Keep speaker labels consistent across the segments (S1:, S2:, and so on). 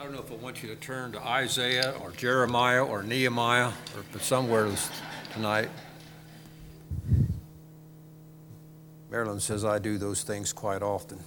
S1: don't know if I want you to turn to Isaiah or Jeremiah or Nehemiah or somewhere tonight. Marilyn says I do those things quite often.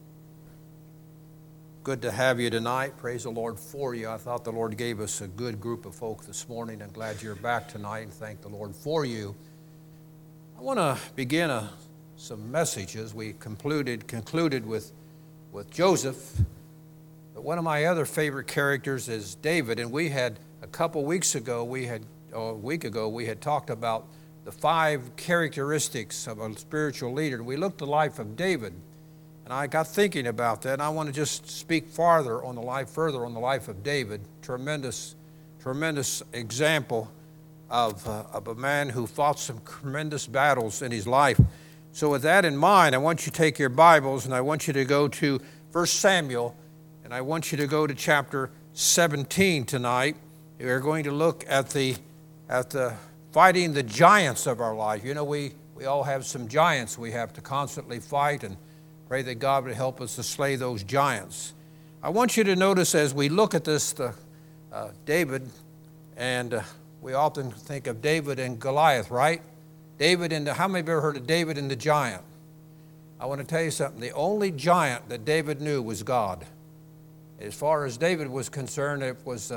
S1: Good to have you tonight. Praise the Lord for you. I thought the Lord gave us a good group of folk this morning. I'm glad you're back tonight and thank the Lord for you. I want to begin some messages. We concluded with Joseph. But one of my other favorite characters is David, and we had a week ago, we had talked about the 5 characteristics of a spiritual leader. We looked at the life of David, and I got thinking about that, and I want to just speak further on the life of David. Tremendous example of a man who fought some tremendous battles in his life. So with that in mind, I want you to take your Bibles, and I want you to go to 1 Samuel, and I want you to go to chapter 17 tonight. We're going to look at the fighting the giants of our life. You know, we all have some giants we have to constantly fight, and pray that God would help us to slay those giants. I want you to notice as we look at this, David, and we often think of David and Goliath, right? How many have ever heard of David and the giant? I want to tell you something. The only giant that David knew was God. As far as David was concerned, it was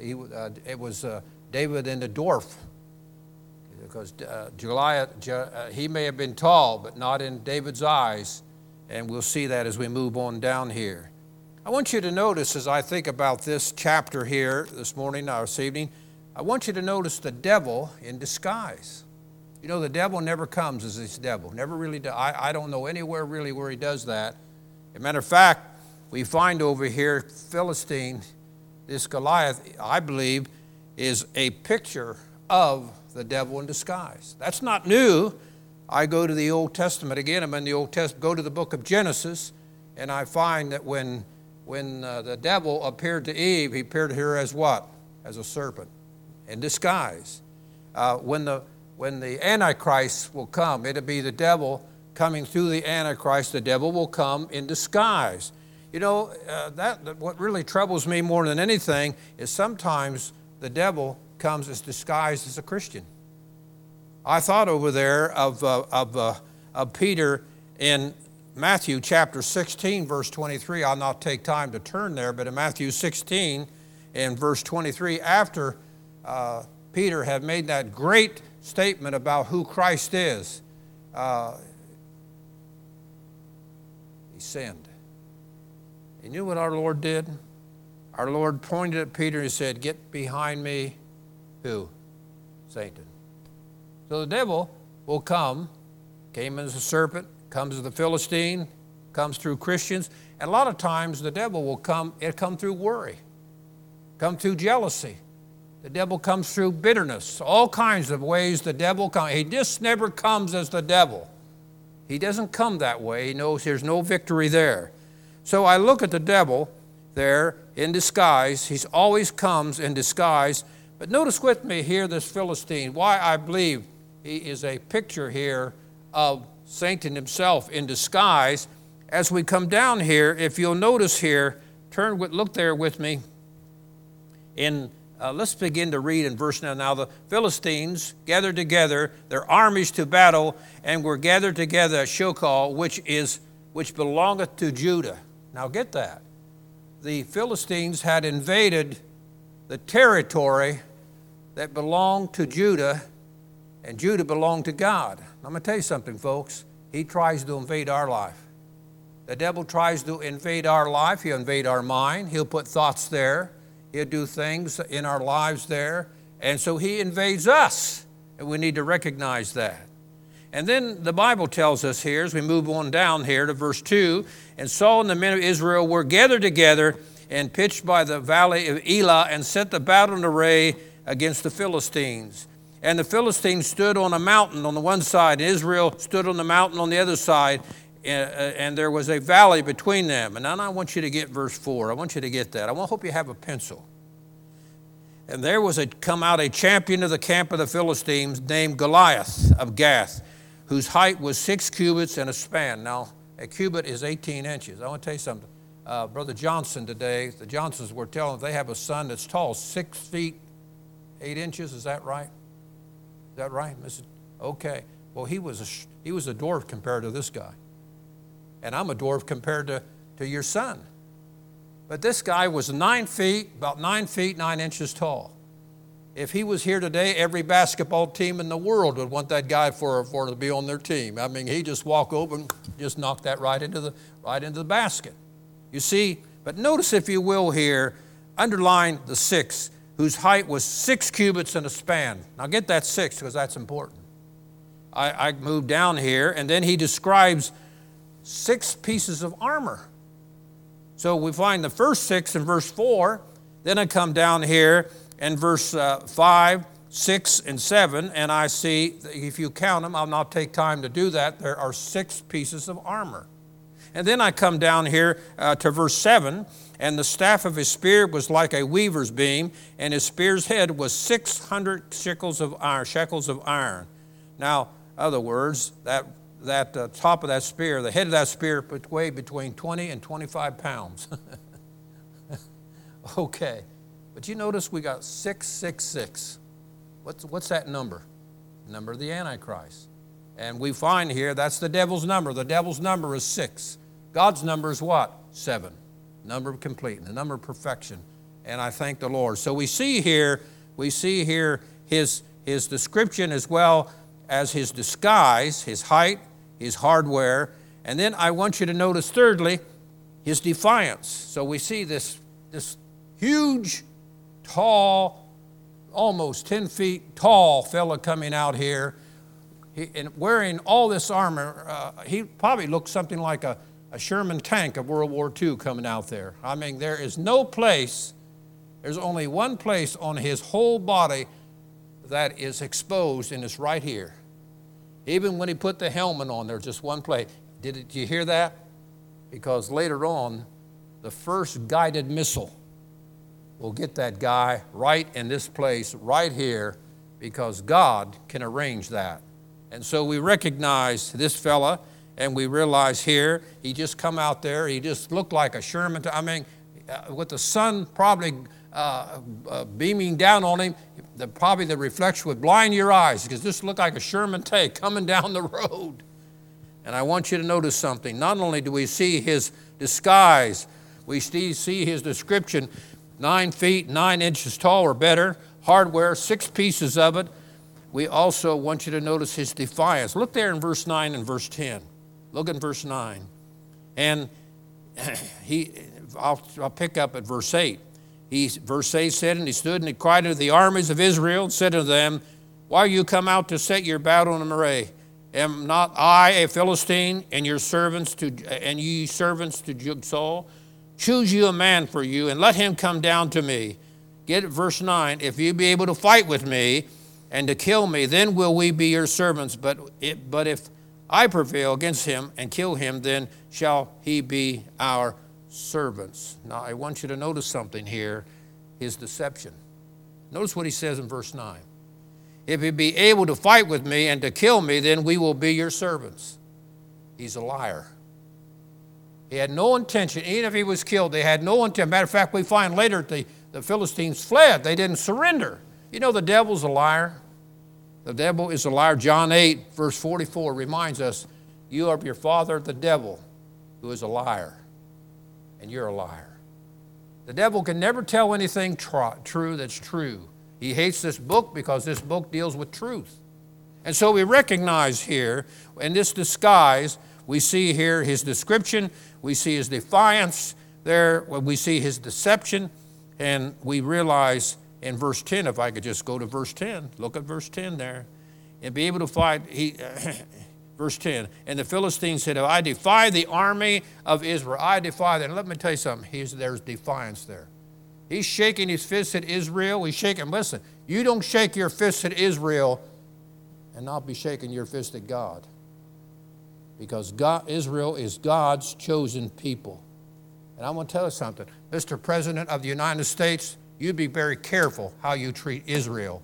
S1: David and the dwarf, because Goliath, he may have been tall, but not in David's eyes, and we'll see that as we move on down here. I want you to notice, as I think about this chapter here this evening, I want you to notice the devil in disguise. You know, the devil never comes as this devil. Never really does. I don't know anywhere really where he does that. As a matter of fact, we find over here Philistine, this Goliath, I believe, is a picture of the devil in disguise. That's not new. I go to the Old Testament. Again, I'm in the Old Testament. Go to the book of Genesis, and I find that when the devil appeared to Eve, he appeared to her as what? As a serpent in disguise. When the Antichrist will come, it'll be the devil coming through the Antichrist. The devil will come in disguise. You know, what really troubles me more than anything is sometimes the devil comes as disguised as a Christian. I thought over there of Peter in Matthew chapter 16, verse 23. I'll not take time to turn there, but in Matthew 16 and verse 23, after Peter had made that great statement about who Christ is, he sinned. You knew what our Lord did? Our Lord pointed at Peter and he said, "Get behind me." Who? Satan. So the devil will came as a serpent, comes as the Philistine, comes through Christians. And a lot of times the devil will come through worry, come through jealousy. The devil comes through bitterness. All kinds of ways the devil comes. He just never comes as the devil. He doesn't come that way. He knows there's no victory there. So I look at the devil there in disguise. He always comes in disguise. But notice with me here this Philistine, why I believe he is a picture here of Satan himself in disguise. As we come down here, if you'll notice here, look there with me. Let's begin to read in verse 9. Now the Philistines gathered together their armies to battle, and were gathered together at Shokal, which belongeth to Judah. Now get that. The Philistines had invaded the territory that belonged to Judah, and Judah belonged to God. I'm going to tell you something, folks. He tries to invade our life. The devil tries to invade our life. He'll invade our mind. He'll put thoughts there. He'll do things in our lives there. And so he invades us, and we need to recognize that. And then the Bible tells us here, as we move on down here to verse 2, and Saul and the men of Israel were gathered together and pitched by the valley of Elah and set the battle in array against the Philistines. And the Philistines stood on a mountain on the one side, and Israel stood on the mountain on the other side, and there was a valley between them. And now I want you to get verse 4. I want you to get that. I hope you have a pencil. And there was come out a champion of the camp of the Philistines named Goliath of Gath, whose height was 6 cubits and a span. Now, a cubit is 18 inches. I want to tell you something. Brother Johnson today. The Johnsons were telling they have a son that's tall, 6 feet 8 inches. Is that right? Is that right, Mrs.? Okay. Well, he was a dwarf compared to this guy, and I'm a dwarf compared to your son. But this guy was 9 feet, about 9 feet 9 inches tall. If he was here today, every basketball team in the world would want that guy for to be on their team. I mean, he just walk over and just knock that right into the basket. You see, but notice, if you will, here, underline the 6, whose height was 6 cubits in a span. Now get that 6, because that's important. I moved down here, and then he describes 6 pieces of armor. So we find the first 6 in verse 4. Then I come down here in verse 5, 6, and 7, and I see, if you count them, I'll not take time to do that, there are 6 pieces of armor. And then I come down here to verse 7, and the staff of his spear was like a weaver's beam, and his spear's head was 600 shekels of iron. Now, other words, that top of that spear, the head of that spear weighed between 20 and 25 pounds. Okay, but you notice we got 666. What's that number? The number of the Antichrist. And we find here that's the devil's number. The devil's number is 6. God's number is what? 7. Number of completeness, the number of perfection. And I thank the Lord. So we see here his description as well as his disguise, his height, his hardware. And then I want you to notice, thirdly, his defiance. So we see this huge, tall, almost 10 feet tall fella coming out here, and wearing all this armor. He probably looked something like a Sherman tank of World War II coming out there. I mean, there is no place, there's only one place on his whole body that is exposed, and it's right here. Even when he put the helmet on, there's just one place. Did you hear that? Because later on, the first guided missile will get that guy right in this place, right here, because God can arrange that. And so we recognize this fella, and we realize here, he just come out there, he just looked like a Sherman. I mean, with the sun probably beaming down on him, probably the reflection would blind your eyes, because this looked like a Sherman tank coming down the road. And I want you to notice something. Not only do we see his disguise, we see his description, 9 feet, 9 inches tall or better, hardware, 6 pieces of it. We also want you to notice his defiance. Look there in verse 9 and verse 10. Look in verse 9. And I'll pick up at verse 8. Verse 8 said, and he stood and he cried unto the armies of Israel and said unto them, why are you come out to set your battle in array? Am not I a Philistine, and ye servants to Saul? Choose you a man for you, and let him come down to me. Get verse 9. If you be able to fight with me and to kill me, then will we be your servants. But if I prevail against him and kill him, then shall he be our servants. Now, I want you to notice something here, his deception. Notice what he says in verse 9. If he be able to fight with me and to kill me, then we will be your servants. He's a liar. He had no intention, even if he was killed, they had no intent. Matter of fact, we find later the Philistines fled. They didn't surrender. You know the devil's a liar. The devil is a liar. John 8, verse 44 reminds us, you are of your father, the devil, who is a liar. And you're a liar. The devil can never tell anything true that's true. He hates this book because this book deals with truth. And so we recognize here, in this disguise, we see here his description, we see his defiance there, we see his deception, and we realize in verse 10, if I could just go to verse 10, look at verse 10 there, and be able to fight, verse 10, and the Philistines said, I defy the army of Israel. I defy them. And let me tell you something, there's defiance there. He's shaking his fist at Israel. He's shaking, listen, you don't shake your fist at Israel and not be shaking your fist at God. Because Israel is God's chosen people. And I want to tell you something. Mr. President of the United States, you'd be very careful how you treat Israel.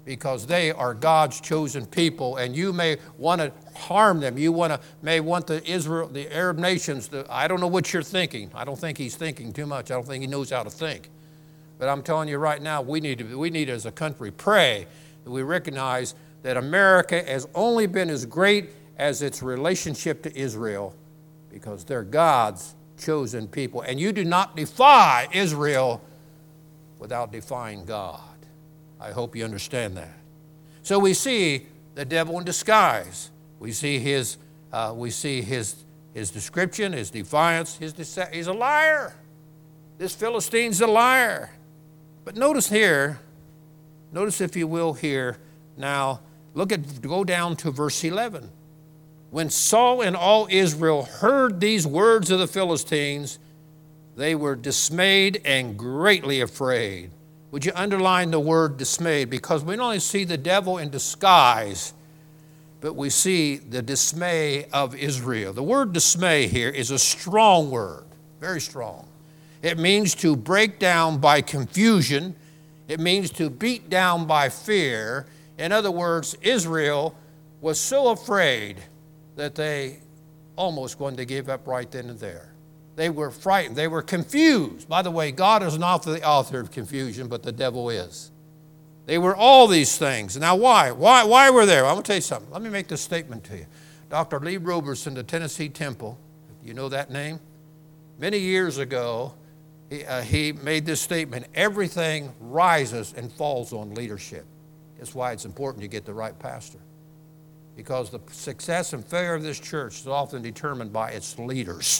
S1: because they are God's chosen people, and you may want to harm them. You may want the Arab nations I don't know what you're thinking. I don't think he's thinking too much. I don't think he knows how to think. But I'm telling you right now, we need as a country pray that we recognize that America has only been as great as its relationship to Israel, because they're God's chosen people. And you do not defy Israel without defying God. I hope you understand that. So we see the devil in disguise. We see his description, his defiance, he's a liar. This Philistine's a liar. But notice if you will here, now, go down to verse 11. When Saul and all Israel heard these words of the Philistines, they were dismayed and greatly afraid. Would you underline the word dismayed? Because we not only see the devil in disguise, but we see the dismay of Israel. The word dismay here is a strong word, very strong. It means to break down by confusion. It means to beat down by fear. In other words, Israel was so afraid that they almost wanted to give up right then and there. They were frightened. They were confused. By the way, God is not the author of confusion, but the devil is. They were all these things. Now, why? Why were they? I'm going to tell you something. Let me make this statement to you. Dr. Lee Roberson, the Tennessee Temple, you know that name? Many years ago, he made this statement: everything rises and falls on leadership. That's why it's important you get the right pastor. Because the success and failure of this church is often determined by its leaders.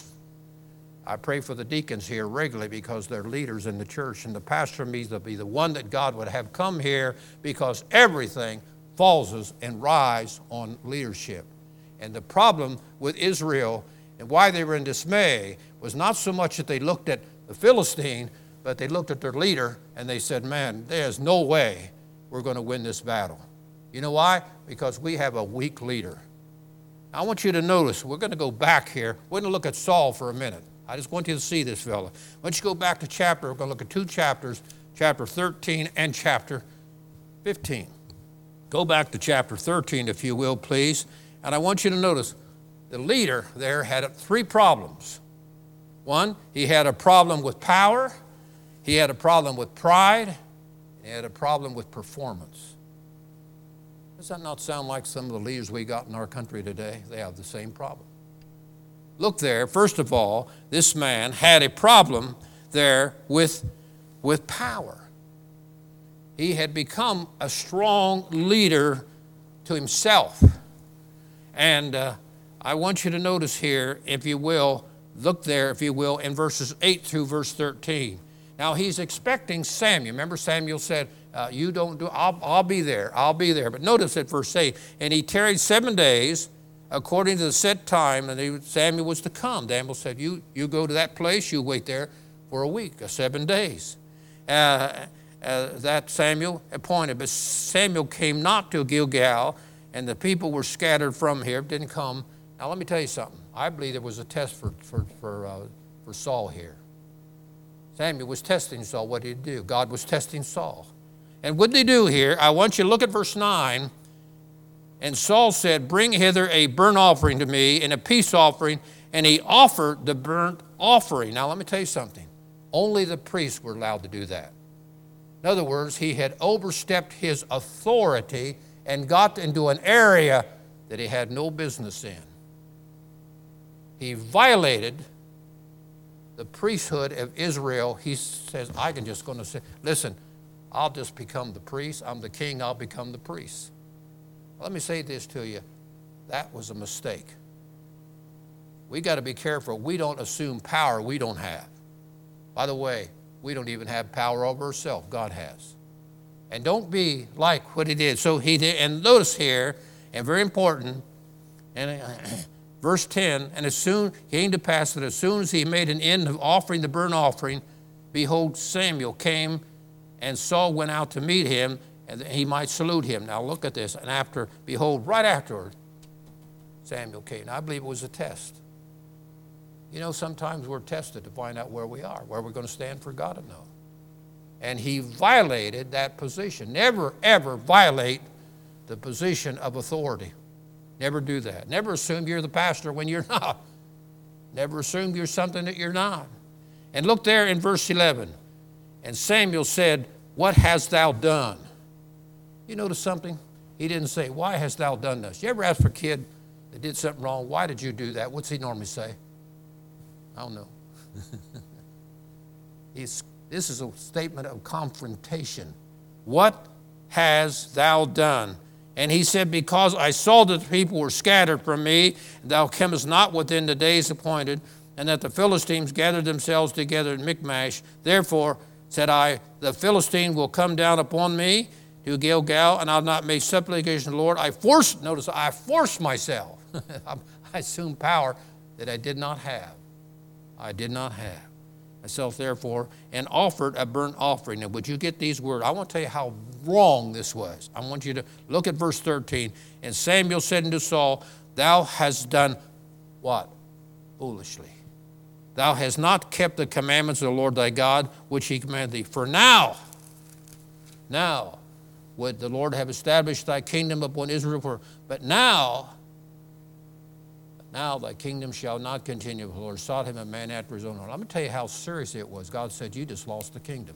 S1: I pray for the deacons here regularly because they're leaders in the church, and the pastor needs to be the one that God would have come here, because everything falls and rises on leadership. And the problem with Israel and why they were in dismay was not so much that they looked at the Philistine, but they looked at their leader and they said, man, there's no way we're going to win this battle. You know why? Because we have a weak leader. I want you to notice, we're going to go back here. We're going to look at Saul for a minute. I just want you to see this fella. Once you go back to we're going to look at two chapters, chapter 13 and chapter 15. Go back to chapter 13, if you will, please. And I want you to notice, the leader there had three problems. One, he had a problem with power. He had a problem with pride. He had a problem with performance. Does that not sound like some of the leaders we got in our country today? They have the same problem. Look there, first of all, this man had a problem there with power. He had become a strong leader to himself. And I want you to notice here, if you will, look there, if you will, in verses 8 through verse 13. Now, he's expecting Samuel. Remember, Samuel said, you don't do, I'll be there, I'll be there. But notice at verse 8, and he tarried 7 days, according to the set time, and Samuel was to come. Samuel said, you go to that place, you wait there for a week, 7 days. That Samuel appointed. But Samuel came not to Gilgal, and the people were scattered from here, didn't come. Now let me tell you something. I believe there was a test for Saul here. Samuel was testing Saul. What did he do? God was testing Saul. And what did he do here? I want you to look at verse 9. And Saul said, bring hither a burnt offering to me and a peace offering. And he offered the burnt offering. Now, let me tell you something. Only the priests were allowed to do that. In other words, he had overstepped his authority and got into an area that he had no business in. He violated the priesthood of Israel. He says, I can just going to say, listen, I'll just become the priest. I'm the king. I'll become the priest. Let me say this to you. That was a mistake. We got to be careful. We don't assume power we don't have. By the way, we don't even have power over ourselves. God has. And don't be like what he did. So he did. And notice here, and very important, and verse 10, and as soon came to pass that as soon as he made an end of offering the burnt offering, behold, Samuel came, and Saul went out to meet him, and he might salute him. Now look at this. And after, behold, right afterward, Samuel came. Now, I believe it was a test. You know, sometimes we're tested to find out where we are, where we're going to stand for God to know. And he violated that position. Never, ever violate the position of authority. Never do that. Never assume you're the pastor when you're not. Never assume you're something that you're not. And look there in verse 11. And Samuel said, "What hast thou done?" You notice something? He didn't say, "Why hast thou done this?" You ever ask for a kid that did something wrong, "Why did you do that?" What's he normally say? I don't know. This is a statement of confrontation. What hast thou done? And he said, "Because I saw that the people were scattered from me, and thou camest not within the days appointed, and that the Philistines gathered themselves together in Michmash. Therefore said I, the Philistine will come down upon me to Gilgal, and I'll not make supplication to the Lord." I forced myself. I assumed power that I did not have. I did not have. Myself, therefore, and offered a burnt offering. Now, would you get these words? I want to tell you how wrong this was. I want you to look at verse 13. And Samuel said unto Saul, "Thou hast done" what? "Foolishly. Thou hast not kept the commandments of the Lord thy God, which he commanded thee. For now would the Lord have established thy kingdom upon Israel, but now thy kingdom shall not continue. The Lord sought him a man after his own heart." I'm going to tell you how serious it was. God said, "You just lost the kingdom.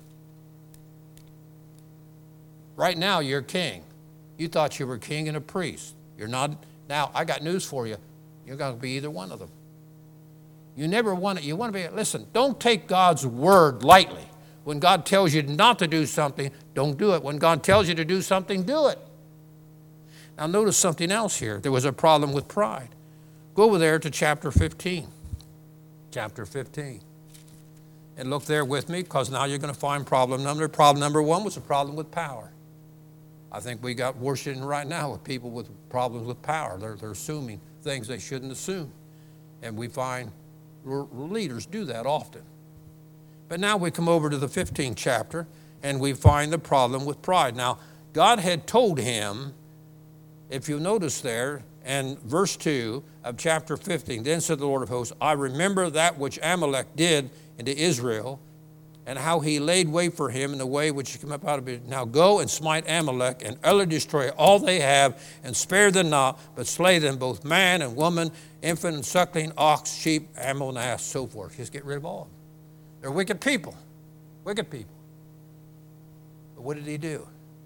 S1: Right now, you're king. You thought you were king and a priest. You're not. Now, I got news for you. You're going to be either one of them. You never want it. You want to be, listen, don't take God's word lightly. When God tells you not to do something, don't do it. When God tells you to do something, do it." Now, notice something else here. There was a problem with pride. Go over there to chapter 15. Chapter 15. And look there with me, because now you're going to find problem number one was a problem with power. I think we got worshiping right now with people with problems with power. They're assuming things they shouldn't assume. And we find leaders do that often. But now we come over to the 15th chapter, and we find the problem with pride. Now, God had told him, if you notice there, and verse 2 of chapter 15, "Then said the Lord of hosts, I remember that which Amalek did unto Israel, and how he laid wait for him in the way which he came up out of it. Now go and smite Amalek, and utterly destroy all they have, and spare them not, but slay them, both man and woman, infant and suckling, ox, sheep, camel, and ass," so forth. Just get rid of all of them. They're wicked people. Wicked people. But what did he do?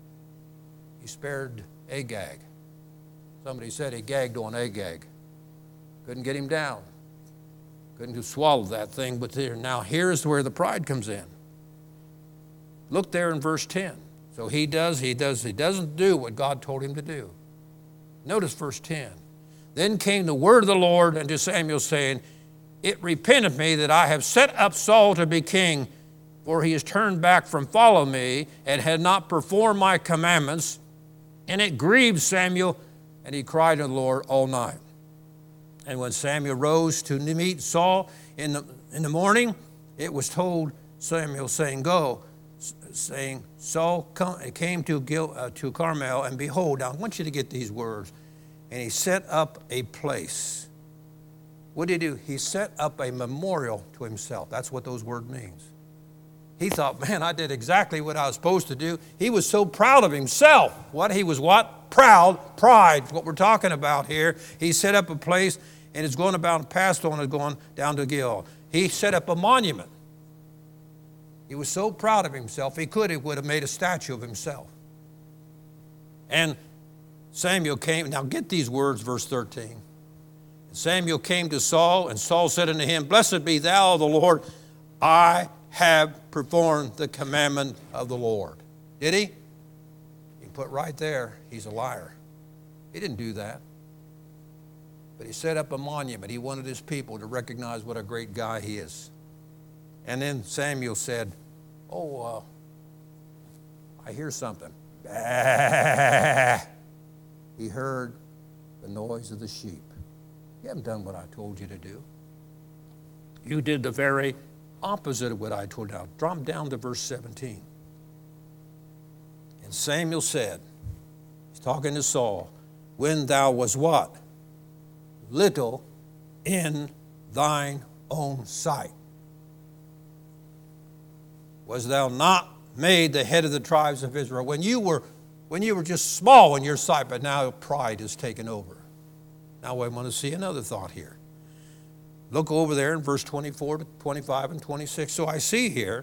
S1: He spared Agag. Somebody said he gagged on Agag. Couldn't get him down. Couldn't swallow that thing. But there. Now here's where the pride comes in. Look there in verse 10. So he doesn't do what God told him to do. Notice verse 10. "Then came the word of the Lord unto Samuel, saying, It repenteth me that I have set up Saul to be king, for he has turned back from following me, and had not performed my commandments. And it grieved Samuel, and he cried unto the Lord all night. And when Samuel rose to meet Saul in the morning, it was told Samuel, saying, Go, saying, Saul came to Carmel, and behold," now I want you to get these words, "and he set up a place." What did he do? He set up a memorial to himself. That's what those words means. He thought, man, I did exactly what I was supposed to do. He was so proud of himself. He was what? Proud. Pride, what we're talking about here. He set up a place, and it's going about, passed on, and going down to Gil. He set up a monument. He was so proud of himself, he would have made a statue of himself. And Samuel came, now get these words, verse 13. Samuel came to Saul, and Saul said unto him, Blessed be thou, the Lord, I have performed the commandment of the Lord. Did he? He put right there, he's a liar. He didn't do that. But he set up a monument. He wanted his people to recognize what a great guy he is. And then Samuel said, I hear something. Bah. He heard the noise of the sheep. You haven't done what I told you to do. You did the very opposite of what I told you. Now, drop down to verse 17. And Samuel said, he's talking to Saul, when thou was what? Little in thine own sight. Was thou not made the head of the tribes of Israel. When you were just small in your sight, but now pride has taken over. Now I want to see another thought here. Look over there in verse 24 to 25 and 26. So I see here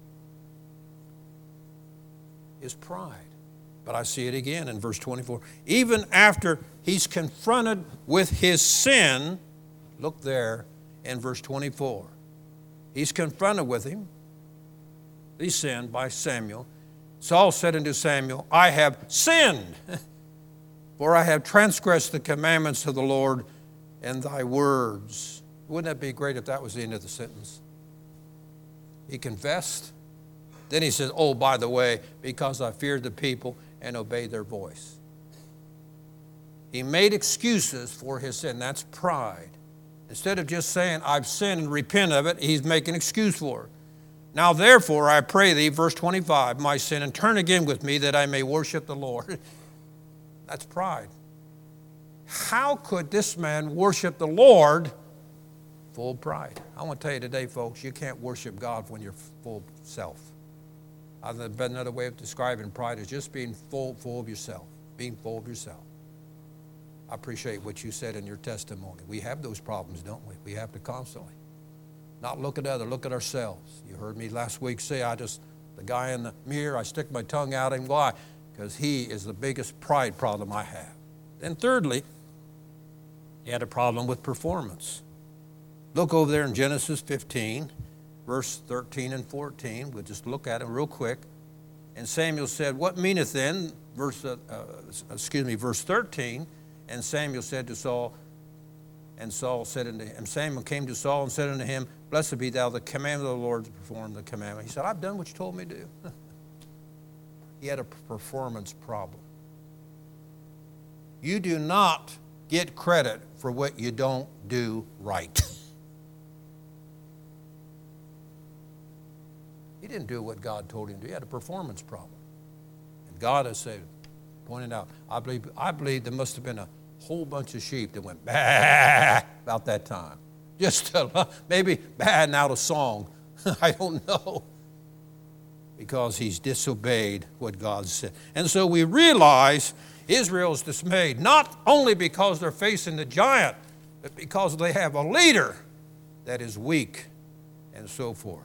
S1: is pride. But I see it again in verse 24. Even after he's confronted with his sin, look there in verse 24. He's confronted with him, his sin by Samuel. Saul said unto Samuel, I have sinned, for I have transgressed the commandments of the Lord and thy words. Wouldn't that be great if that was the end of the sentence? He confessed. Then he says, oh, by the way, because I feared the people and obeyed their voice. He made excuses for his sin. That's pride. Instead of just saying, I've sinned and repent of it, he's making an excuse for it. Now, therefore, I pray thee, verse 25, my sin, and turn again with me that I may worship the Lord. That's pride. How could this man worship the Lord full of pride? I want to tell you today, folks, you can't worship God when you're full self. Another way of describing pride is just being full of yourself, being full of yourself. I appreciate what you said in your testimony. We have those problems, don't we? We have to constantly not look at others, look at ourselves. You heard me last week say, the guy in the mirror, I stick my tongue out at him. Why? Because he is the biggest pride problem I have. Then thirdly, he had a problem with performance. Look over there in Genesis 15, verse 13 and 14. We'll just look at it real quick. And Samuel said, what meaneth then, verse 13, and Samuel said to Saul, and Samuel came to Saul and said unto him, blessed be thou, the commandment of the Lord to perform the commandment. He said, I've done what you told me to do. He had a performance problem. You do not get credit for what you don't do right. He didn't do what God told him to do. He had a performance problem. And God has said, pointed out, I believe there must have been a whole bunch of sheep that went bah about that time. Just maybe bah and out of song. I don't know. Because he's disobeyed what God said. And so we realize Israel's dismayed, not only because they're facing the giant, but because they have a leader that is weak and so forth.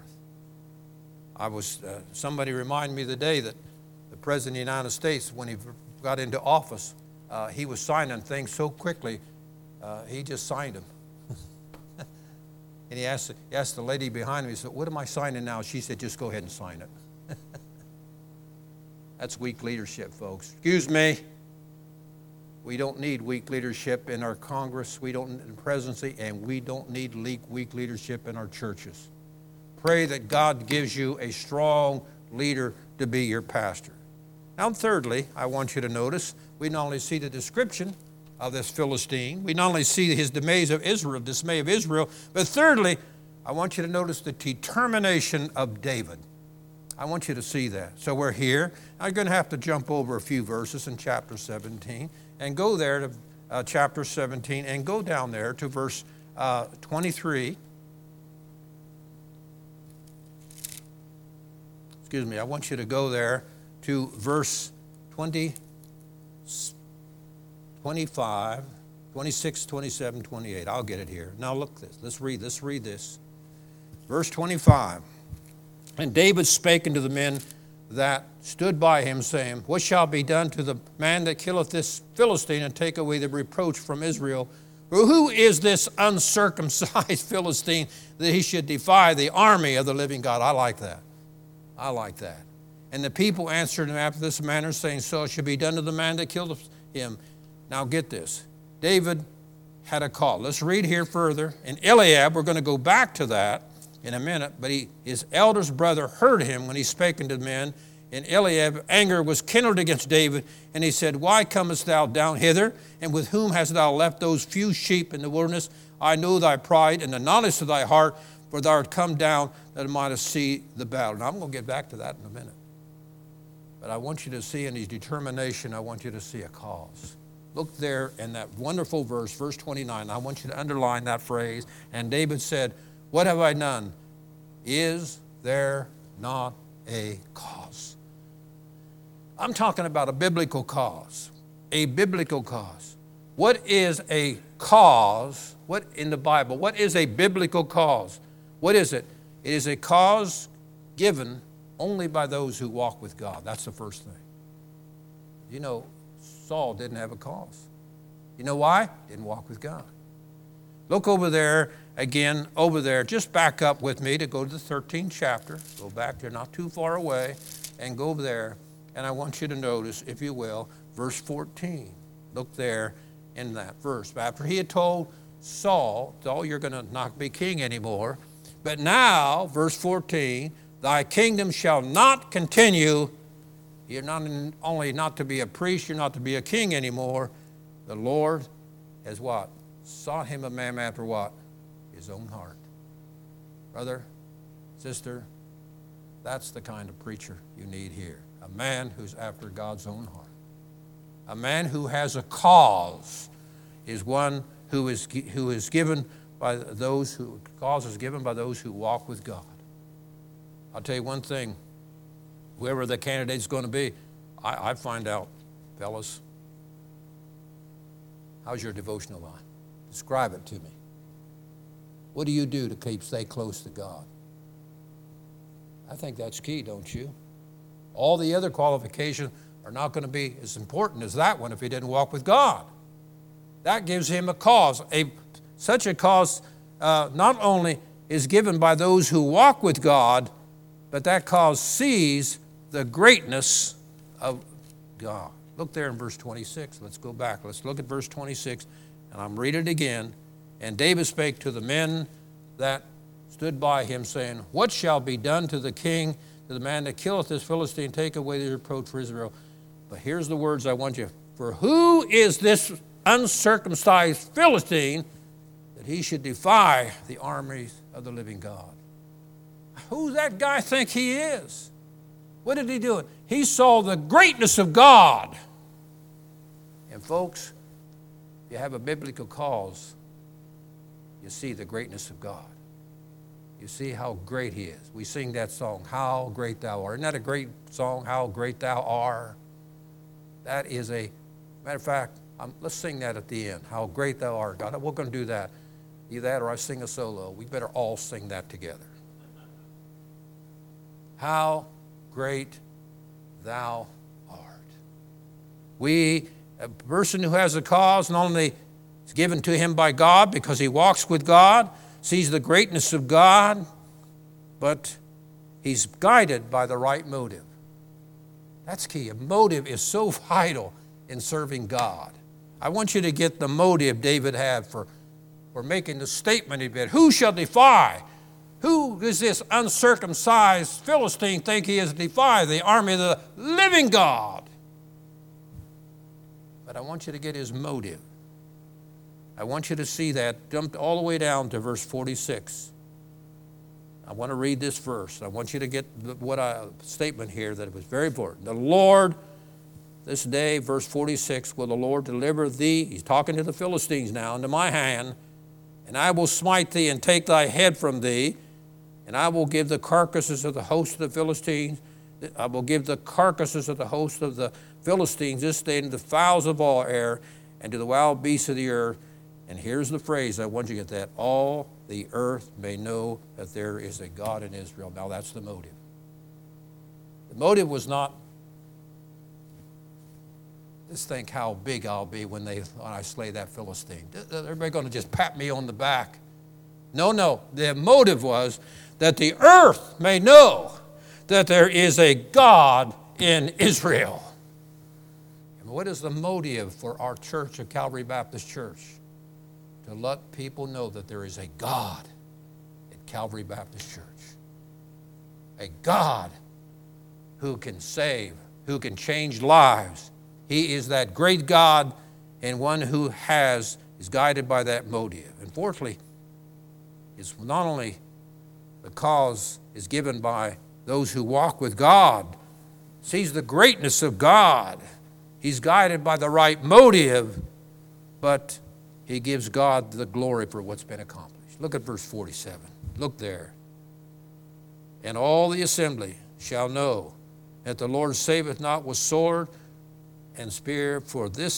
S1: Somebody reminded me the day that the President of the United States, when he got into office, he was signing things so quickly, he just signed them. And he asked the lady behind him, he said, what am I signing now? She said, just go ahead and sign it. That's weak leadership, folks. Excuse me. We don't need weak leadership in our Congress. We don't need the presidency, and we don't need weak leadership in our churches. Pray that God gives you a strong leader to be your pastor. Now, thirdly, I want you to notice, we not only see the description of this Philistine, we not only see his dismay of Israel, but thirdly, I want you to notice the determination of David. I want you to see that. So we're here. I'm going to have to jump over a few verses in chapter 17 and go there to chapter 17 and go down there to verse 23. Excuse me, I want you to go there to verse 20, 25, 26, 27, 28. I'll get it here. Now look at this. Let's read this. Verse 25. And David spake unto the men that stood by him, saying, what shall be done to the man that killeth this Philistine and take away the reproach from Israel? For who is this uncircumcised Philistine that he should defy the army of the living God? I like that. And the people answered him after this manner, saying, so it should be done to the man that killed him. Now get this. David had a call. Let's read here further. In Eliab, we're going to go back to that in a minute, but his eldest brother heard him when he spake unto the men. In Eliab, anger was kindled against David, and he said, why comest thou down hither? And with whom hast thou left those few sheep in the wilderness? I know thy pride and the knowledge of thy heart, for thou art come down that I might see the battle. Now, I'm going to get back to that in a minute. But I want you to see in his determination, I want you to see a cause. Look there in that wonderful verse, verse 29. I want you to underline that phrase. And David said, what have I done? Is there not a cause. I'm talking about a biblical cause. A biblical cause. What is a cause? What in the Bible? What is a biblical cause? What is it? It is a cause given only by those who walk with God. That's the first thing. You know, Saul didn't have a cause. You know why? Didn't walk with God. Look over there again, over there. Just back up with me to go to the 13th chapter. Go back there, not too far away, and go over there. And I want you to notice, if you will, verse 14. Look there in that verse. After he had told Saul, you're going to not be king anymore. But now, verse 14, thy kingdom shall not continue. You're not only not to be a priest, you're not to be a king anymore. The Lord has what? Sought him a man after what? His own heart. Brother, sister, that's the kind of preacher you need here. A man who's after God's own heart. A man who has a cause is one who is given by those who, cause is given by those who walk with God. I'll tell you one thing, whoever the candidate's going to be, I find out, fellas, how's your devotional life? Describe it to me. What do you do to stay close to God? I think that's key, don't you? All the other qualifications are not going to be as important as that one if he didn't walk with God. That gives him a cause. Such a cause not only is given by those who walk with God, but that cause sees the greatness of God. Look there in verse 26. Let's go back. Let's look at verse 26, and I'm reading it again. And David spake to the men that stood by him, saying, what shall be done to the king, to the man that killeth this Philistine, take away the reproach for Israel? But here's the words I want you. For who is this uncircumcised Philistine that he should defy the armies of the living God? Who that guy think he is? What did he do? He saw the greatness of God. And folks, if you have a biblical cause, you see the greatness of God. You see how great he is. We sing that song, How Great Thou Art. Isn't that a great song, How Great Thou Art? That is a, matter of fact, let's sing that at the end, How Great Thou Art, God. We're going to do that. Either that or I sing a solo. We better all sing that together. How great thou art. A person who has a cause, not only is given to him by God because he walks with God, sees the greatness of God, but he's guided by the right motive. That's key. A motive is so vital in serving God. I want you to get the motive David had for making the statement he made. Who shall defy? Who does this uncircumcised Philistine think he is defy the army of the living God? But I want you to get his motive. I want you to see that, jumped all the way down to verse 46. I want to read this verse. I want you to get statement here that it was very important. The Lord, this day, verse 46, will the Lord deliver thee, he's talking to the Philistines now, into my hand, and I will smite thee and take thy head from thee, and I will give the carcasses of the host of the Philistines, I will give the carcasses of the host of the Philistines this day to the fowls of all air and to the wild beasts of the earth. And here's the phrase, I want you to get that. All the earth may know that there is a God in Israel. Now that's the motive. The motive was not, just think how big I'll be when I slay that Philistine. Everybody going to just pat me on the back. No. The motive was that the earth may know that there is a God in Israel. And what is the motive for our church of Calvary Baptist Church? To let people know that there is a God at Calvary Baptist Church. A God who can save, who can change lives. He is that great God, and one who is guided by that motive. And fourthly, it's not only the cause is given by those who walk with God, sees the greatness of God. He's guided by the right motive, but he gives God the glory for what's been accomplished. Look at verse 47. Look there. And all the assembly shall know that the Lord saveth not with sword and spear, for the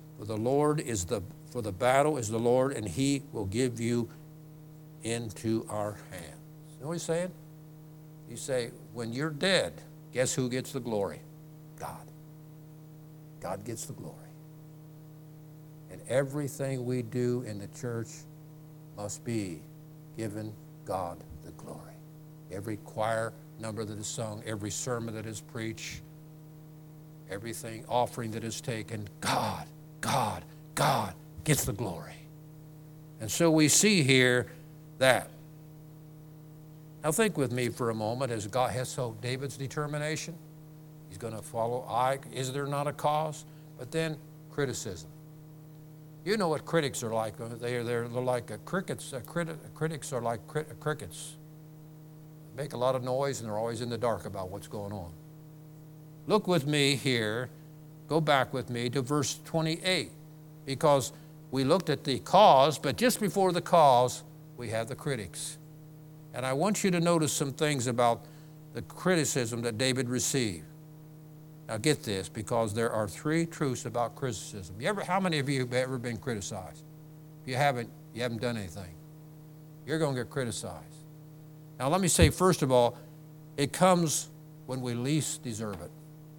S1: battle is the Lord, and he will give you into our hands. You know what he's saying? You say, when you're dead, guess who gets the glory? God. God gets the glory. And everything we do in the church must be given God the glory. Every choir number that is sung, every sermon that is preached, everything, offering that is taken, God gets the glory. And so we see here that. Now think with me for a moment as God has so David's determination. He's going to follow. Is there not a cause? But then criticism. You know what critics are like. They're like crickets. Critics are like crickets. They make a lot of noise and they're always in the dark about what's going on. Look with me here. Go back with me to verse 28. Because we looked at the cause, but just before the cause, we have the critics. And I want you to notice some things about the criticism that David received. Now get this, because there are 3 truths about criticism. How many of you have ever been criticized? If you haven't done anything. You're going to get criticized. Now let me say, first of all, it comes when we least deserve it.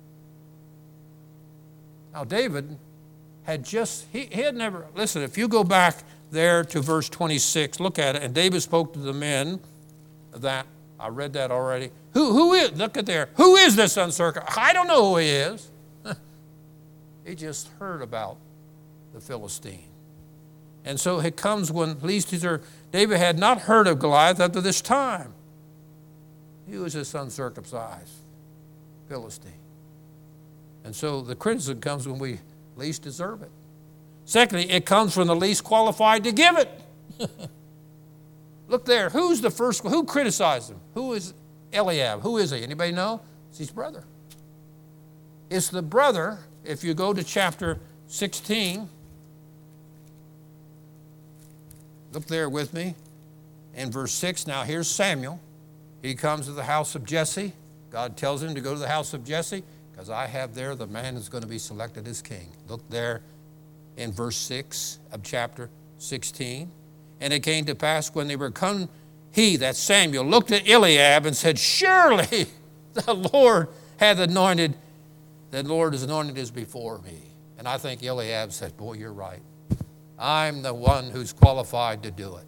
S1: Now David had he had never, listen, if you go back there to verse 26, look at it, and David spoke to the men that, I read that already. Who is, look at there, who is this uncircumcised? I don't know who he is. He just heard about the Philistine. And so it comes when least deserved. David had not heard of Goliath up to this time. He was this uncircumcised Philistine. And so the criticism comes when we least deserve it. Secondly, it comes from the least qualified to give it. Look there. Who's the first one? Who criticized him? Who is Eliab? Who is he? Anybody know? It's his brother. It's the brother, if you go to chapter 16, look there with me, in verse 6. Now here's Samuel. He comes to the house of Jesse. God tells him to go to the house of Jesse, because I have there the man who's going to be selected as king. Look there in verse 6 of chapter 16. And it came to pass when they were come, that Samuel, looked at Eliab and said, surely the Lord hath anointed, the Lord is anointed is before me. And I think Eliab said, boy, you're right. I'm the one who's qualified to do it.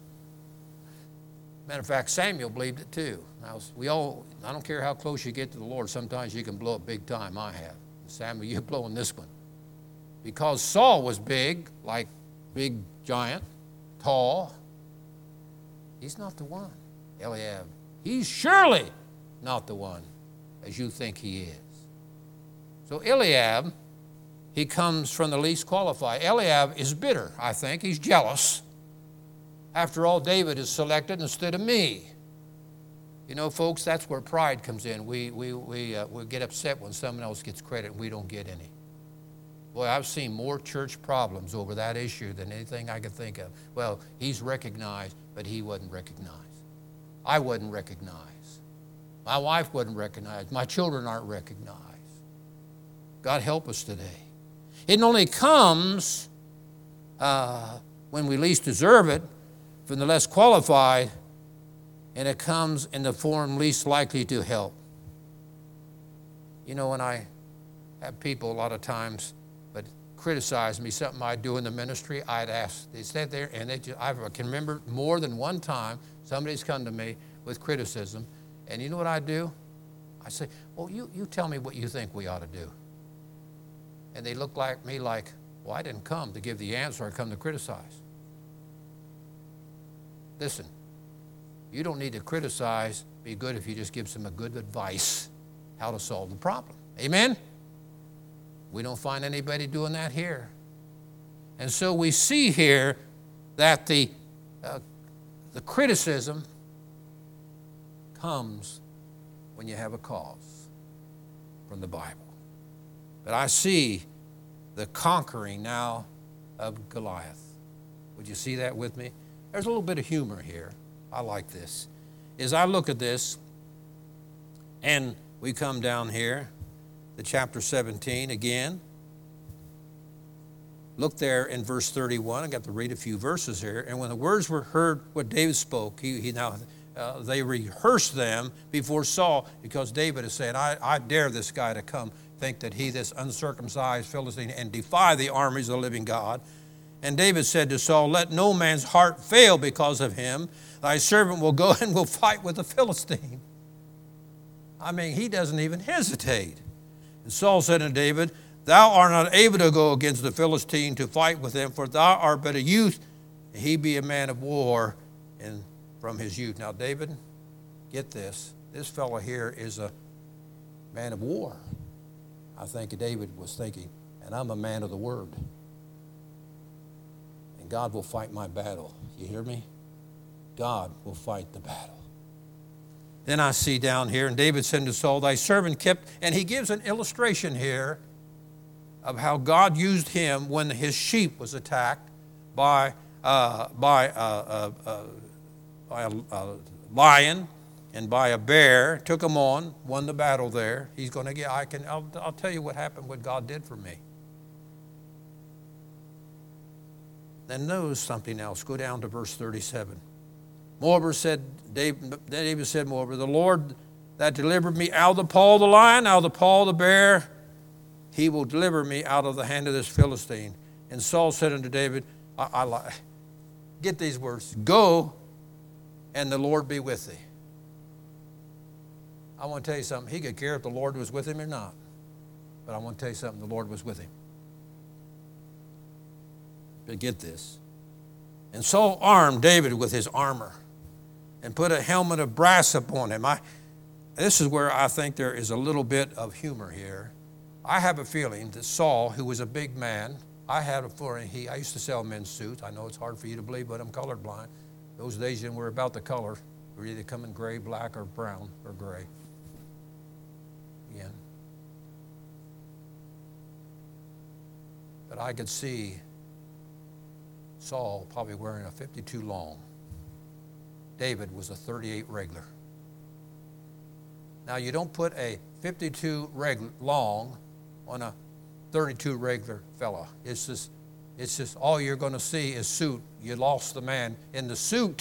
S1: Matter of fact, Samuel believed it too. Now, I don't care how close you get to the Lord, sometimes you can blow it big time. I have. Samuel, you're blowing this one. Because Saul was big, like big giant, tall. He's not the one. Eliab, he's surely not the one as you think he is. So Eliab, he comes from the least qualified. Eliab is bitter, I think. He's jealous. After all, David is selected instead of me. You know, folks, that's where pride comes in. We get upset when someone else gets credit and we don't get any. Boy, I've seen more church problems over that issue than anything I could think of. Well, he's recognized, but he wasn't recognized. I wasn't recognized. My wife wasn't recognized. My children aren't recognized. God help us today. It only comes when we least deserve it, from the less qualified, and it comes in the form least likely to help. You know, when I have people a lot of times criticize me, something I do in the ministry, I'd ask, they sat there and I can remember more than one time somebody's come to me with criticism, and you know what I do? I say, well, you tell me what you think we ought to do. And they look like me like, well, I didn't come to give the answer, I come to criticize. Listen, you don't need to criticize, be good if you just give some good advice how to solve the problem. Amen? We don't find anybody doing that here. And so we see here that the criticism comes when you have a cause from the Bible. But I see the conquering now of Goliath. Would you see that with me? There's a little bit of humor here. I like this. As I look at this, And we come down here to chapter 17 again. Look there in verse 31. I got to read a few verses here. And when the words were heard, what David spoke, they rehearsed them before Saul, because David is saying, I dare this guy to come, think that he, this uncircumcised Philistine, and defy the armies of the living God. And David said to Saul, let no man's heart fail because of him. Thy servant will go and will fight with the Philistine. I mean, he doesn't even hesitate. And Saul said to David, thou art not able to go against the Philistine to fight with him, for thou art but a youth, and he be a man of war and from his youth. Now, David, get this. This fellow here is a man of war. I think David was thinking, and I'm a man of the word. And God will fight my battle. You hear me? God will fight the battle. Then I see down here, and David said to Saul, thy servant kept, and he gives an illustration here of how God used him when his sheep was attacked by a lion and by a bear, took him on, won the battle there. He's going to get, I'll tell you what happened, what God did for me. Then notice something else. Go down to verse 37. Moreover said, David said, moreover, the Lord that delivered me out of the paw of the lion, out of the paw of the bear, he will deliver me out of the hand of this Philistine. And Saul said unto David, get these words, go, and the Lord be with thee. I want to tell you something. He could care if the Lord was with him or not. But I want to tell you something. The Lord was with him. But get this. And Saul armed David with his armor and put a helmet of brass upon him. This is where I think there is a little bit of humor here. I have a feeling that Saul, who was a big man, I used to sell men's suits. I know it's hard for you to believe, but I'm colorblind. Those days you were about the color. They were either coming gray, black, or brown, or gray. Again. But I could see Saul probably wearing a 52 long. David was a 38 regular. Now, you don't put a 52 long on a 32 regular fella. It's just all you're going to see is suit. You lost the man in the suit.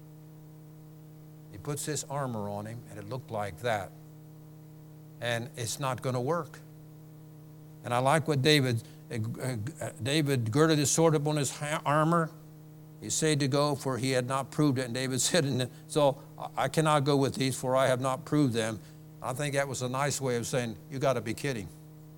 S1: He puts this armor on him, and it looked like that. And it's not going to work. And I like what David girded his sword upon his armor. He said to go, for he had not proved it. And David said, so I cannot go with these, for I have not proved them. I think that was a nice way of saying, you got to be kidding.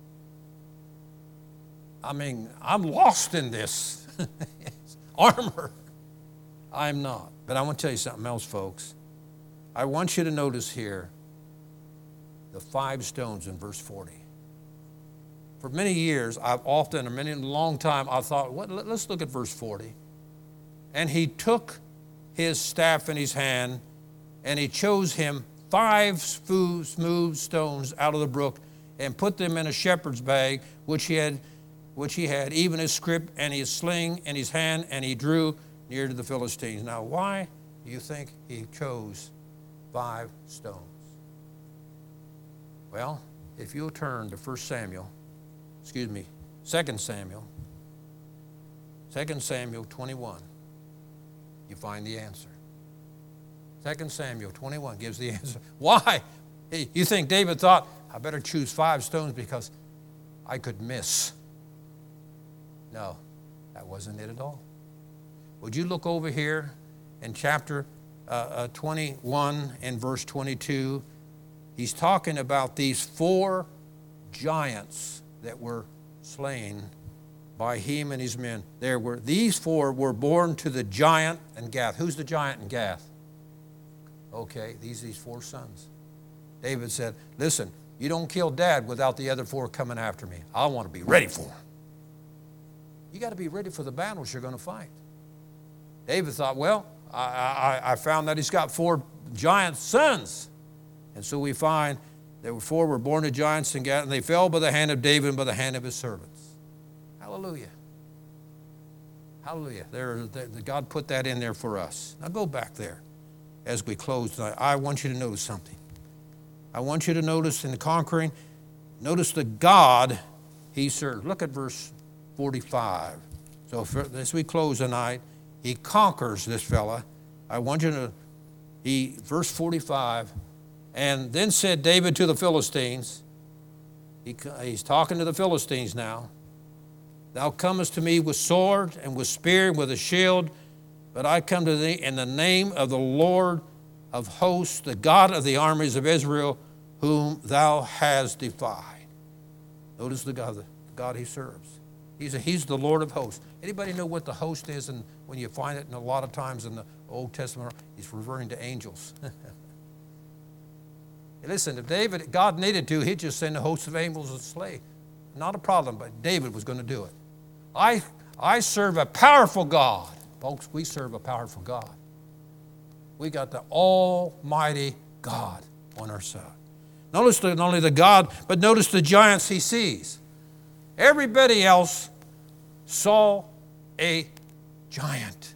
S1: I mean, I'm lost in this armor. I'm not. But I want to tell you something else, folks. I want you to notice here the 5 stones in verse 40. For many years, a long time, I thought, let's look at verse 40. And he took his staff in his hand, and he chose him 5 smooth stones out of the brook, and put them in a shepherd's bag, which he had, even his scrip and his sling in his hand, and he drew near to the Philistines. Now, why do you think he chose 5 stones? Well, if you'll turn to 2 Samuel 21, you find the answer. 2 Samuel 21 gives the answer. Why? You think David thought, I better choose 5 stones because I could miss. No, that wasn't it at all. Would you look over here in chapter 21 and verse 22? He's talking about these 4 giants that were slain by him and his men. These 4 were born to the giant in Gath. Who's the giant in Gath? Okay, these 4 sons. David said, listen, you don't kill Dad without the other 4 coming after me. I want to be ready for them. You got to be ready for the battles you're going to fight. David thought, well, I found that he's got 4 giant sons. And so we find there were 4 were born to giants in Gath, and they fell by the hand of David and by the hand of his servants. Hallelujah. Hallelujah. God put that in there for us. Now go back there as we close tonight. I want you to notice something. I want you to notice in the conquering, notice the God he served. Look at verse 45. So as we close tonight, he conquers this fella. I want you to, verse 45, and then said David to the Philistines, he's talking to the Philistines now, thou comest to me with sword and with spear and with a shield, but I come to thee in the name of the Lord of hosts, the God of the armies of Israel, whom thou hast defied. Notice the God he serves. He's the Lord of hosts. Anybody know what the host is? And when you find it, and a lot of times in the Old Testament, he's referring to angels. Listen, if God needed to, he'd just send a host of angels to slay. Not a problem, but David was going to do it. I serve a powerful God. Folks, we serve a powerful God. We got the almighty God on our side. Notice not only the God, but notice the giants he sees. Everybody else saw a giant.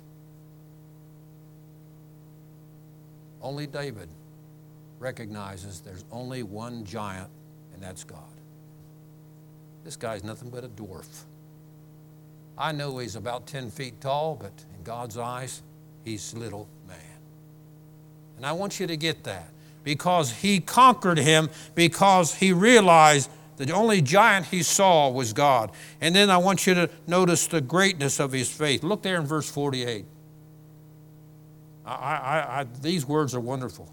S1: Only David recognizes there's only one giant, and that's God. This guy's nothing but a dwarf. I know he's about 10 feet tall, but in God's eyes, he's little man. And I want you to get that, because he conquered him, because he realized the only giant he saw was God. And then I want you to notice the greatness of his faith. Look there in verse 48. These words are wonderful.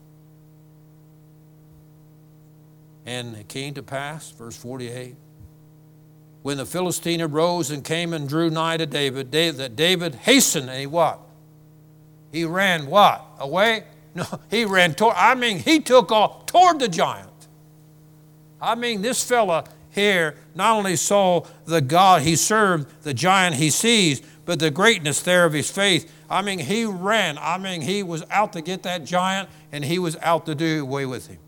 S1: And it came to pass, verse 48, when the Philistine arose and came and drew nigh to David, that David hastened, and he what? He ran what? Away? No, he ran toward, he took off toward the giant. This fella here not only saw the God he served, the giant he sees, but the greatness there of his faith. He ran. He was out to get that giant, and he was out to do away with him.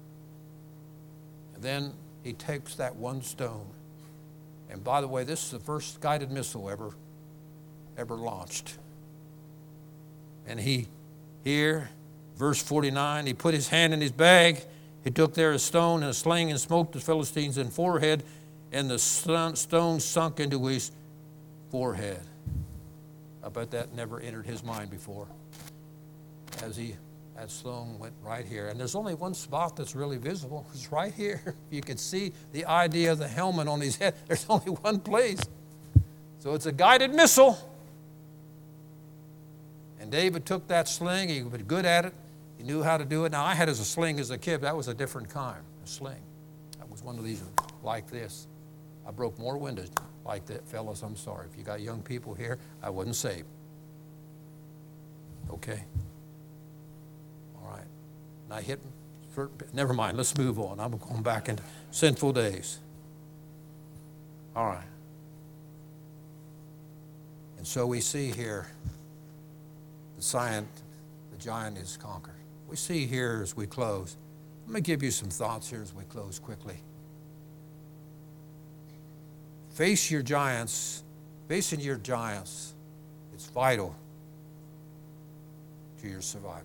S1: And then he takes that one stone. And by the way, this is the first guided missile ever launched. And here, verse 49, he put his hand in his bag. He took there a stone and a sling and smote the Philistines in the forehead, and the stone sunk into his forehead. I bet that never entered his mind before. That stone went right here. And there's only one spot that's really visible. It's right here. You can see the idea of the helmet on his head. There's only one place. So it's a guided missile. And David took that sling. He was good at it. He knew how to do it. Now, I had a sling as a kid. That was a different kind, a sling. That was one of these like this. I broke more windows like that. Fellas, I'm sorry. If you got young people here, I wouldn't save. Okay? All right. And I hit them. Never mind. Let's move on. I'm going back into sinful days. All right. And so we see here the giant is conquered. We see here as we close. Let me give you some thoughts here as we close quickly. Facing your giants, it's vital to your survival.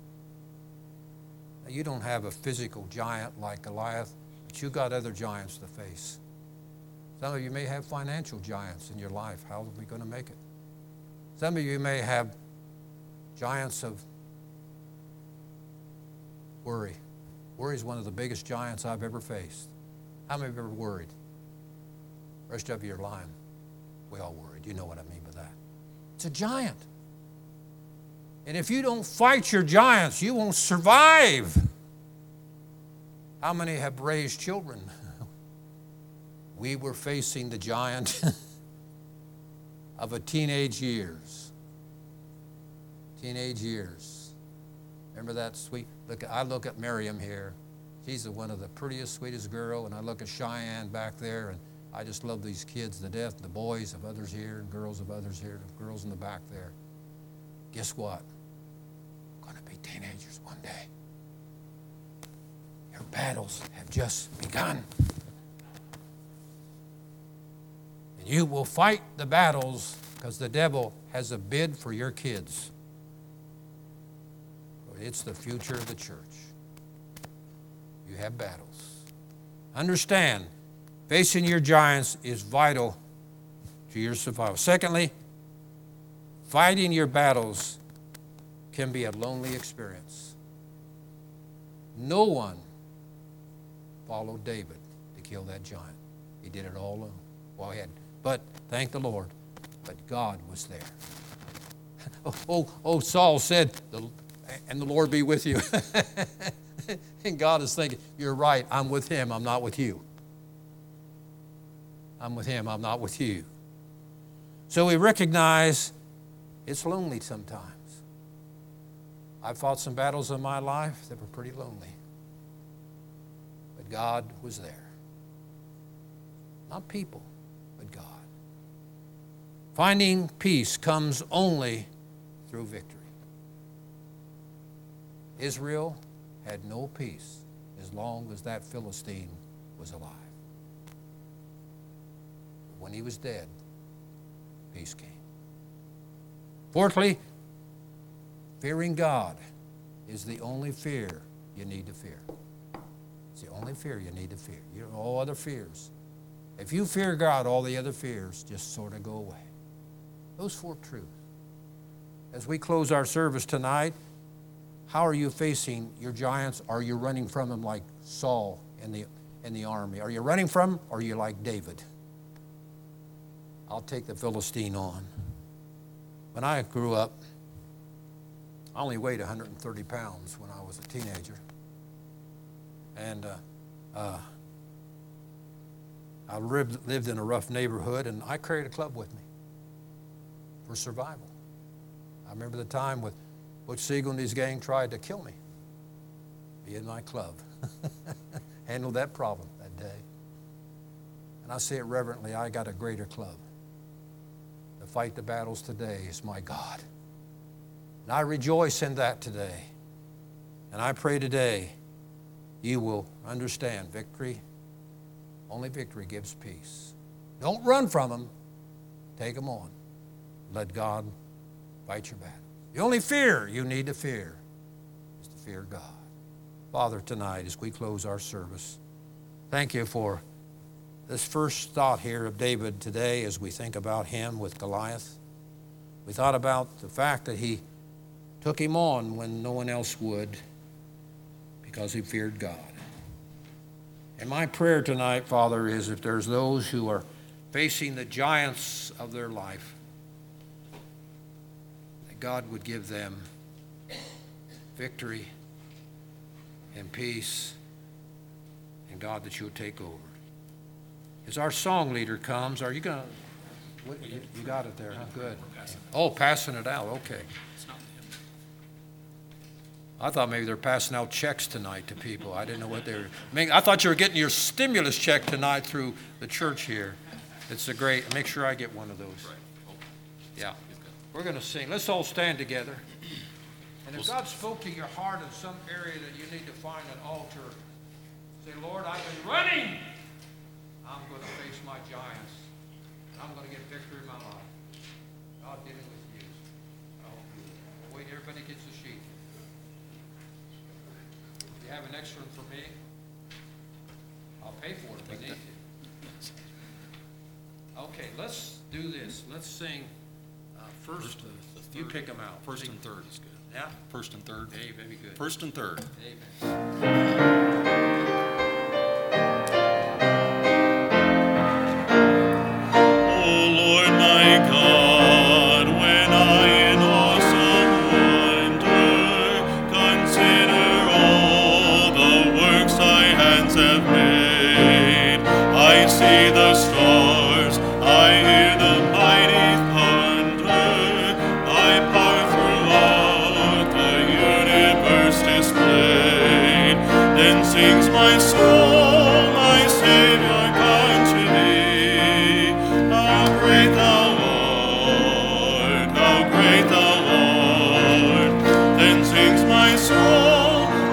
S1: Now, you don't have a physical giant like Goliath, but you got other giants to face. Some of you may have financial giants in your life. How are we going to make it? Some of you may have giants of worry. Worry is one of the biggest giants I've ever faced. How many of you have ever worried? The rest of you are lying. We all worried. You know what I mean by that. It's a giant. And if you don't fight your giants, you won't survive. How many have raised children? We were facing the giant of a teenage years. Teenage years. Remember that sweet? I look at Miriam here. She's one of the prettiest, sweetest girl, and I look at Cheyenne back there, and I just love these kids to death, the boys of others here, and girls of others here, the girls in the back there. Guess what? Going to be teenagers one day. Your battles have just begun. And you will fight the battles because the devil has a bid for your kids. It's the future of the church. you have battles. Understand, facing your giants is vital to your survival. Secondly, fighting your battles can be a lonely experience. No one followed David to kill that giant. He did it all alone. Well, he had, but thank the Lord, but God was there. Saul said, and the Lord be with you. And God is thinking, you're right, I'm with him, I'm not with you. I'm with him, I'm not with you. So we recognize it's lonely sometimes. I've fought some battles in my life that were pretty lonely. But God was there. Not people, but God. Finding peace comes only through victory. Israel had no peace as long as that Philistine was alive. But when he was dead, peace came. Fourthly, fearing God is the only fear you need to fear. It's the only fear you need to fear. You know, all other fears. If you fear God, all the other fears just sort of go away. Those four truths. As we close our service tonight, how are you facing your giants? Are you running from them like Saul in the army? Are you running from them, or are you like David? I'll take the Philistine on. When I grew up, I only weighed 130 pounds when I was a teenager. And I lived in a rough neighborhood, and I carried a club with me for survival. I remember the time with Butch Siegel and his gang tried to kill me. Be in my club. Handled that problem that day. And I say it reverently, I got a greater club. To fight the battles today is my God. And I rejoice in that today. And I pray today you will understand victory. Only victory gives peace. Don't run from them. Take them on. Let God fight your battle. The only fear you need to fear is to fear God. Father, tonight as we close our service, thank you for this first thought here of David today as we think about him with Goliath. We thought about the fact that he took him on when no one else would because he feared God. And my prayer tonight, Father, is if there's those who are facing the giants of their life, that God would give them victory and peace, and God, that you'll take over. As our song leader comes, are you going to, you got it there, huh? Good. Oh, passing it out, okay. I thought maybe they're passing out checks tonight to people. I didn't know what they were. I thought you were getting your stimulus check tonight through the church here. It's a great, make sure I get one of those. Yeah. We're going to sing. Let's all stand together. And if God spoke to your heart in some area that you need to find an altar, say, Lord, I've been running. I'm going to face my giants. I'm going to get victory in my life. God did it with you. I'll wait, everybody gets a sheet. If you have an extra one for me, I'll pay for it if I need to. Okay, let's do this. Let's sing first. You pick them out.
S2: First and third is good.
S1: Yeah?
S2: First and third.
S1: Hey, very good.
S2: First and third.
S1: Amen.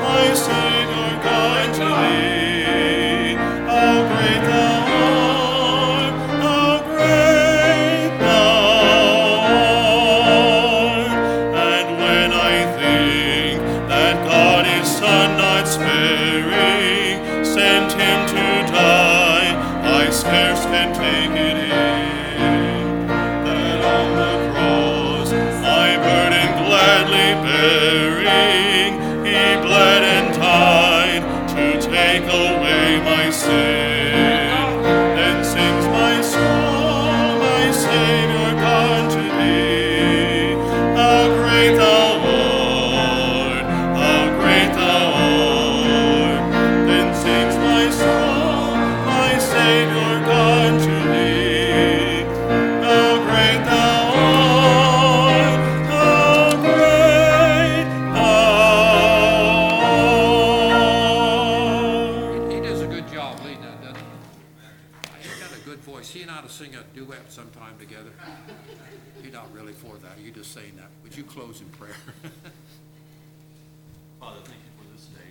S3: How great thou art.
S2: scarce can take it in, that on the cross my burden gladly bearing, he bled and died to take away my sin. Then sings my soul, my Savior God to thee. How great thou art, how great thou art. Then sings my soul, my Savior God to thee. How great thou art, how great thou art.
S1: He does a good job leading that, doesn't he? He's got a good voice. He and I ought to sing a duet sometime together. You're not really for that. You're just saying that. Would you close in prayer?
S3: Father, thank you for this day.